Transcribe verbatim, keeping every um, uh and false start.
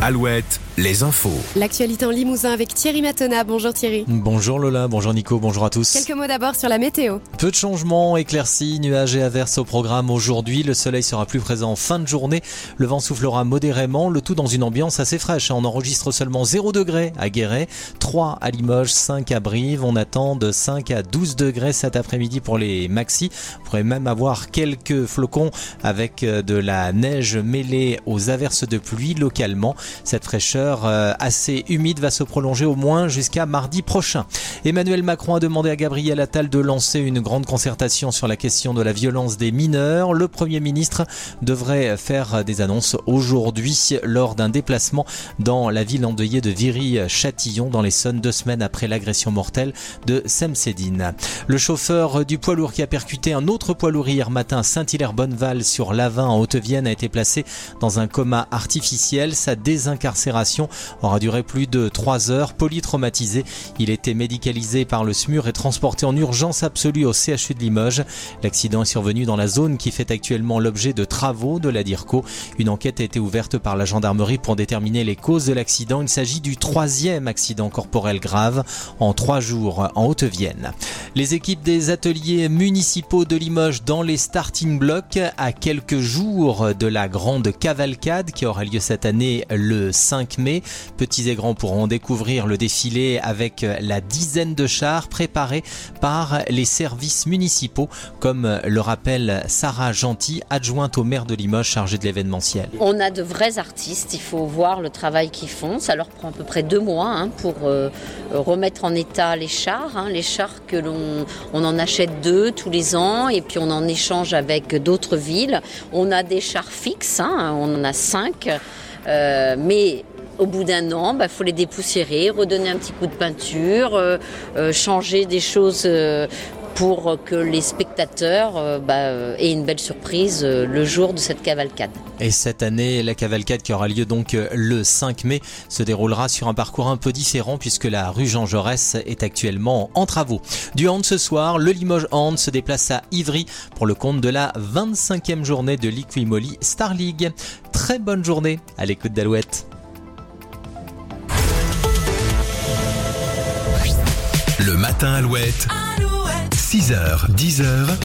Alouette, les infos. L'actualité en Limousin avec Thierry Matona. Bonjour Thierry. Bonjour Lola, bonjour Nico, bonjour à tous. Quelques mots d'abord sur la météo. Peu de changements, éclaircies, nuages et averses au programme aujourd'hui. Le soleil sera plus présent en fin de journée. Le vent soufflera modérément, le tout dans une ambiance assez fraîche. On enregistre seulement zéro degré à Guéret, trois à Limoges, cinq à Brive. On attend de cinq à douze degrés cet après-midi pour les maxis. Vous pourrez même avoir quelques flocons avec de la neige mêlée aux averses de pluie localement. Cette fraîcheur euh, assez humide va se prolonger au moins jusqu'à mardi prochain. Emmanuel Macron a demandé à Gabriel Attal de lancer une grande concertation sur la question de la violence des mineurs. Le Premier ministre devrait faire des annonces aujourd'hui lors d'un déplacement dans la ville endeuillée de Viry-Châtillon dans l'Essonne, deux semaines après l'agression mortelle de Semsedine. Le chauffeur du poids lourd qui a percuté un autre poids lourd hier matin à Saint-Hilaire-Bonneval sur l'Avin en Haute-Vienne a été placé dans un coma artificiel. Sa désincarcération aura duré plus de trois heures. Polytraumatisé, il était médicalisé par le S M U R et transporté en urgence absolue au C H U de Limoges. L'accident est survenu dans la zone qui fait actuellement l'objet de travaux de la DIRCO. Une enquête a été ouverte par la gendarmerie pour déterminer les causes de l'accident. Il s'agit du troisième accident corporel grave en trois jours en Haute-Vienne. Les équipes des ateliers municipaux de Limoges dans les starting blocks à quelques jours de la grande cavalcade qui aura lieu cette année le cinq mai. Petits et grands pourront découvrir le défilé avec la dizaine de chars préparés par les services municipaux, comme le rappelle Sarah Gentil, adjointe au maire de Limoges chargée de l'événementiel. On a de vrais artistes, il faut voir le travail qu'ils font. Ça leur prend à peu près deux mois hein, pour euh, remettre en état les chars. Hein, les chars que l'on on en achète deux tous les ans et puis on en échange avec d'autres villes. On a des chars fixes, hein, on en a cinq, euh, mais au bout d'un an, il bah, faut les dépoussiérer, redonner un petit coup de peinture, euh, euh, changer des choses euh, pour que les spectateurs euh, bah, aient une belle surprise euh, le jour de cette cavalcade. Et cette année, la cavalcade qui aura lieu donc le cinq mai se déroulera sur un parcours un peu différent puisque la rue Jean Jaurès est actuellement en travaux. Du hand ce soir, le Limoges Hand se déplace à Ivry pour le compte de la vingt-cinquième journée de Liqui-Moly Star League. Très bonne journée à l'écoute d'Alouette. Le matin Alouette, Alouette. six heures, dix heures.